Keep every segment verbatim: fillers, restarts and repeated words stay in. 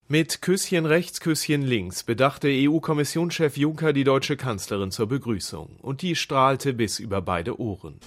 Mit Küsschen rechts, Küsschen links bedachte E U-Kommissionschef Juncker die deutsche Kanzlerin zur Begrüßung. Und die strahlte bis über beide Ohren.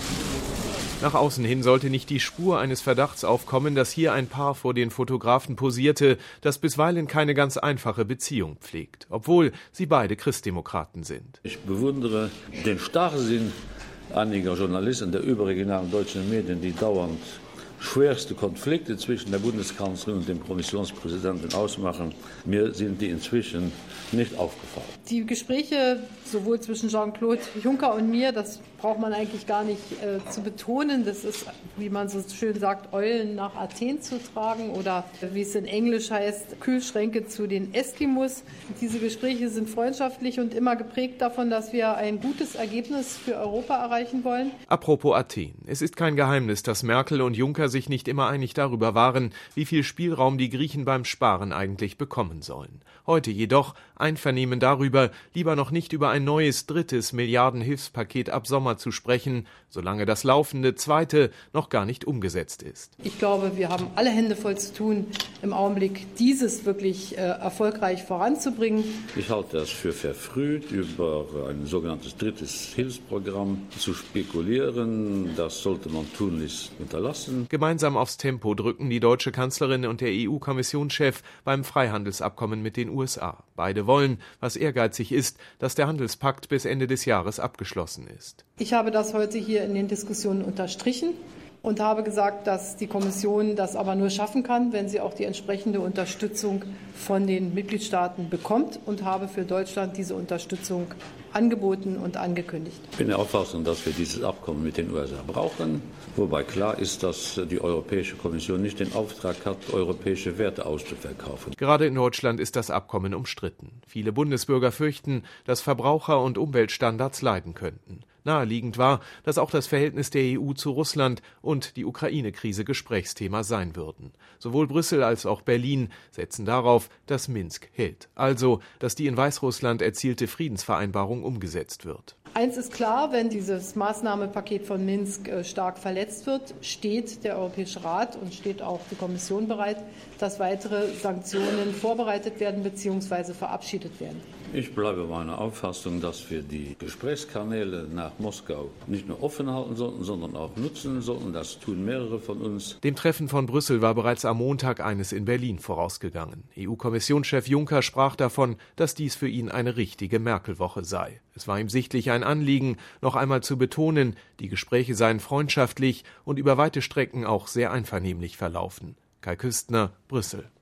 Nach außen hin sollte nicht die Spur eines Verdachts aufkommen, dass hier ein Paar vor den Fotografen posierte, das bisweilen keine ganz einfache Beziehung pflegt, obwohl sie beide Christdemokraten sind. Ich bewundere den Starrsinn einiger Journalisten der überregionalen deutschen Medien, die dauernd schwerste Konflikte zwischen der Bundeskanzlerin und dem Kommissionspräsidenten ausmachen. Mir sind die inzwischen nicht aufgefallen. Die Gespräche sowohl zwischen Jean-Claude Juncker und mir, das braucht man eigentlich gar nicht äh, zu betonen. Das ist, wie man so schön sagt, Eulen nach Athen zu tragen oder wie es in Englisch heißt, Kühlschränke zu den Eskimos. Diese Gespräche sind freundschaftlich und immer geprägt davon, dass wir ein gutes Ergebnis für Europa erreichen wollen. Apropos Athen. Es ist kein Geheimnis, dass Merkel und Juncker sich nicht immer einig darüber waren, wie viel Spielraum die Griechen beim Sparen eigentlich bekommen sollen. Heute jedoch Einvernehmen darüber, lieber noch nicht über ein neues drittes Milliardenhilfspaket ab Sommer zu sprechen, solange das laufende zweite noch gar nicht umgesetzt ist. Ich glaube, wir haben alle Hände voll zu tun, im Augenblick dieses wirklich äh, erfolgreich voranzubringen. Ich halte es für verfrüht, über ein sogenanntes drittes Hilfsprogramm zu spekulieren. Das sollte man tunlichst unterlassen. Gemeinsam aufs Tempo drücken die deutsche Kanzlerin und der E U-Kommissionschef beim Freihandelsabkommen mit den U S A. Beide wollen, was ehrgeizig ist, dass der Handelspakt bis Ende des Jahres abgeschlossen ist. Ich habe das heute hier in den Diskussionen unterstrichen und habe gesagt, dass die Kommission das aber nur schaffen kann, wenn sie auch die entsprechende Unterstützung von den Mitgliedstaaten bekommt, und habe für Deutschland diese Unterstützung angeboten und angekündigt. Ich bin der Auffassung, dass wir dieses Abkommen mit den U S A brauchen, wobei klar ist, dass die Europäische Kommission nicht den Auftrag hat, europäische Werte auszuverkaufen. Gerade in Deutschland ist das Abkommen umstritten. Viele Bundesbürger fürchten, dass Verbraucher- und Umweltstandards leiden könnten. Naheliegend war, dass auch das Verhältnis der E U zu Russland und die Ukraine-Krise Gesprächsthema sein würden. Sowohl Brüssel als auch Berlin setzen darauf, dass Minsk hält, also dass die in Weißrussland erzielte Friedensvereinbarung umgesetzt wird. Eins ist klar, wenn dieses Maßnahmenpaket von Minsk stark verletzt wird, steht der Europäische Rat und steht auch die Kommission bereit, dass weitere Sanktionen vorbereitet werden bzw. verabschiedet werden. Ich bleibe meiner Auffassung, dass wir die Gesprächskanäle nach Moskau nicht nur offen halten sollten, sondern auch nutzen sollten. Das tun mehrere von uns. Dem Treffen von Brüssel war bereits am Montag eines in Berlin vorausgegangen. E U-Kommissionschef Juncker sprach davon, dass dies für ihn eine richtige Merkel-Woche sei. Es war ihm sichtlich ein Anliegen, noch einmal zu betonen, die Gespräche seien freundschaftlich und über weite Strecken auch sehr einvernehmlich verlaufen. Kai Küstner, Brüssel.